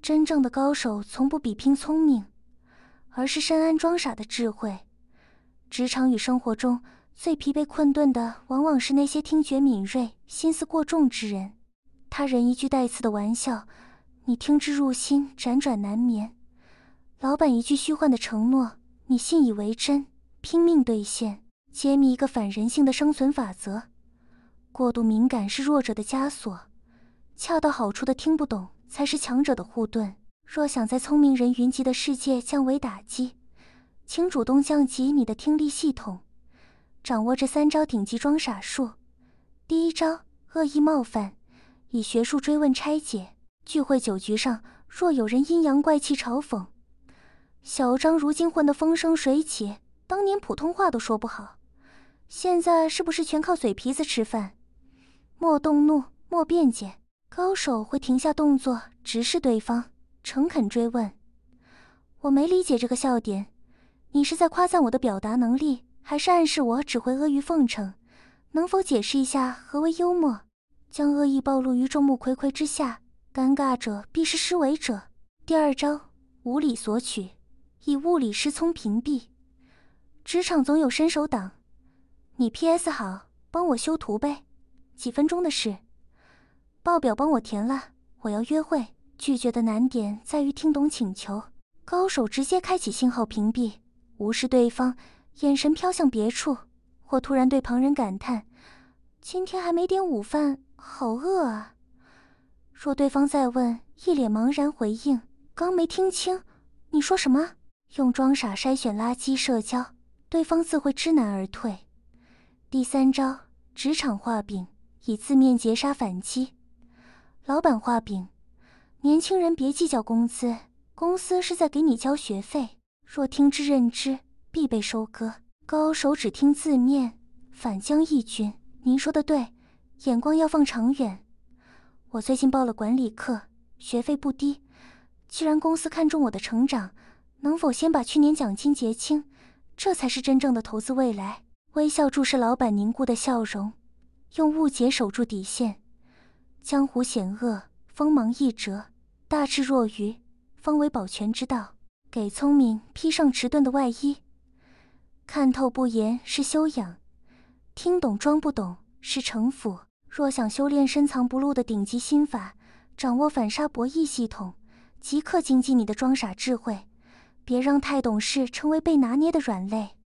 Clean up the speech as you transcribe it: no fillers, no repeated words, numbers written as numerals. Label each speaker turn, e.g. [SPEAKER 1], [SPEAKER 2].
[SPEAKER 1] 真正的高手从不比拼聪明，而是深谙装傻的智慧。职场与生活中最疲惫困顿的，往往是那些听觉敏锐、心思过重之人。他人一句带刺的玩笑，你听之入心，辗转难眠；老板一句虚幻的承诺，你信以为真，拼命兑现。揭秘一个反人性的生存法则：过度敏感是弱者的枷锁，恰到好处的听不懂才是强者的护盾。若想在聪明人云集的世界降维打击，请主动降级你的听力系统，掌握这3招顶级装傻术。第1招，恶意冒犯，以学术追问拆解。聚会酒局上，若有人阴阳怪气嘲讽，小张如今混得风生水起，当年普通话都说不好，现在是不是全靠嘴皮子吃饭？莫动怒，莫辩解，高手会停下动作，直视对方，诚恳追问：我没理解这个笑点，你是在夸赞我的表达能力，还是暗示我只会阿谀奉承？能否解释一下何为幽默？将恶意暴露于众目睽睽之下，尴尬者必是施为者。第2招，无理索取，以物理失聪屏蔽。职场总有伸手党，你 PS 好，帮我修图呗，几分钟的事。报表帮我填了，我要约会。拒绝的难点在于听懂请求，高手直接开启信号屏蔽，无视对方，眼神飘向别处，或突然对旁人感叹：今天还没点午饭，好饿啊。若对方再问，一脸茫然回应：刚没听清，你说什么？用装傻筛选垃圾社交，对方自会知难而退。第3招，职场画饼，以字面截杀反击。老板画饼：年轻人别计较工资，公司是在给你交学费，若听之任之，必被收割。高手只听字面，反将一军。您说的对，眼光要放长远。我最近报了管理课，学费不低，既然公司看重我的成长，能否先把去年奖金结清？这才是真正的投资未来。微笑注视老板凝固的笑容，用误解守住底线。江湖险恶，锋芒易折，大智若愚，方为保全之道。给聪明披上迟钝的外衣。看透不言是修养，听懂装不懂是城府。若想修炼深藏不露的顶级心法，掌握反杀博弈系统，即刻精进你的装傻智慧，别让太懂事成为被拿捏的软肋。